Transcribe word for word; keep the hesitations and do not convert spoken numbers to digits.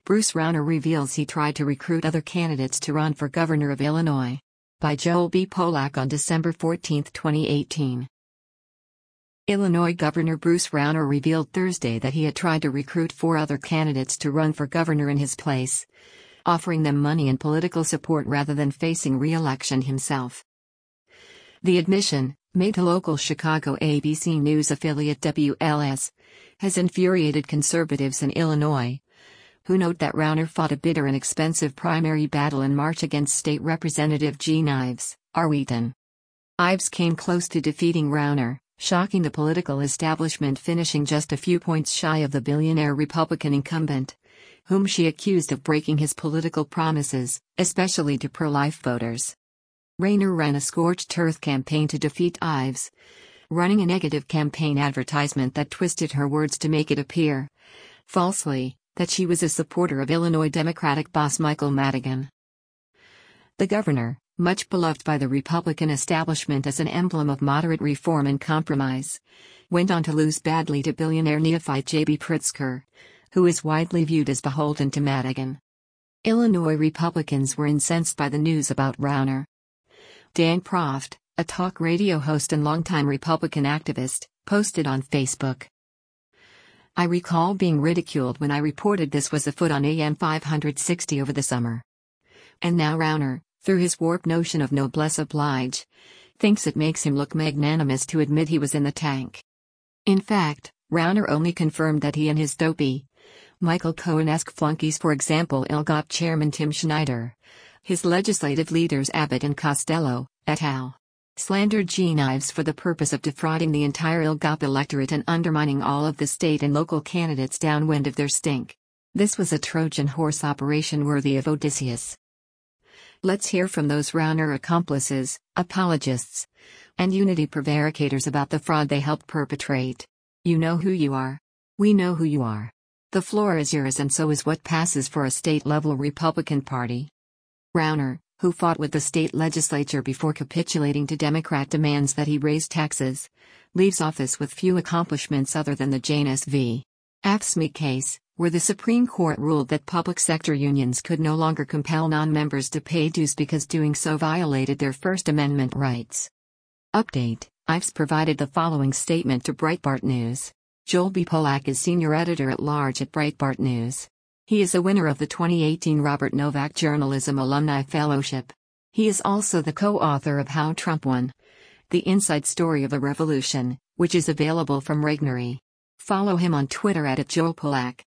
Bruce Rauner reveals he tried to recruit other candidates to run for governor of Illinois. By Joel B. Polak on December fourteenth, twenty eighteen. Illinois Governor Bruce Rauner revealed Thursday that he had tried to recruit four other candidates to run for governor in his place, offering them money and political support rather than facing re-election himself. The admission, made to local Chicago A B C News affiliate W L S, has infuriated conservatives in Illinois, who note that Rauner fought a bitter and expensive primary battle in March against State Representative Jean Ives, R. Wheaton. Ives came close to defeating Rauner, shocking the political establishment, finishing just a few points shy of the billionaire Republican incumbent, whom she accused of breaking his political promises, especially to pro-life voters. Rauner ran a scorched earth campaign to defeat Ives, running a negative campaign advertisement that twisted her words to make it appear, falsely, that she was a supporter of Illinois Democratic boss Michael Madigan. The governor, much beloved by the Republican establishment as an emblem of moderate reform and compromise, went on to lose badly to billionaire neophyte J B Pritzker, who is widely viewed as beholden to Madigan. Illinois Republicans were incensed by the news about Rauner. Dan Proft, a talk radio host and longtime Republican activist, posted on Facebook. I recall being ridiculed when I reported this was afoot on A M five sixty over the summer. And now Rauner, through his warped notion of noblesse oblige, thinks it makes him look magnanimous to admit he was in the tank. In fact, Rauner only confirmed that he and his dopey, Michael Cohen-esque flunkies, for example I L G O P chairman Tim Schneider, his legislative leaders Abbott and Costello, et al., slandered Jean Ives for the purpose of defrauding the entire I L G O P electorate and undermining all of the state and local candidates downwind of their stink. This was a Trojan horse operation worthy of Odysseus. Let's hear from those Rauner accomplices, apologists, and unity prevaricators about the fraud they helped perpetrate. You know who you are. We know who you are. The floor is yours, and so is what passes for a state-level Republican Party. Rauner, who fought with the state legislature before capitulating to Democrat demands that he raise taxes, leaves office with few accomplishments other than the Janus v. A F S M E case, where the Supreme Court ruled that public sector unions could no longer compel non-members to pay dues because doing so violated their First Amendment rights. Update: Ives provided the following statement to Breitbart News. Joel B. Polak is senior editor-at-large at Breitbart News. He is a winner of the twenty eighteen Robert Novak Journalism Alumni Fellowship. He is also the co-author of How Trump Won: The Inside Story of a Revolution, which is available from Regnery. Follow him on Twitter at, at Joel Polak.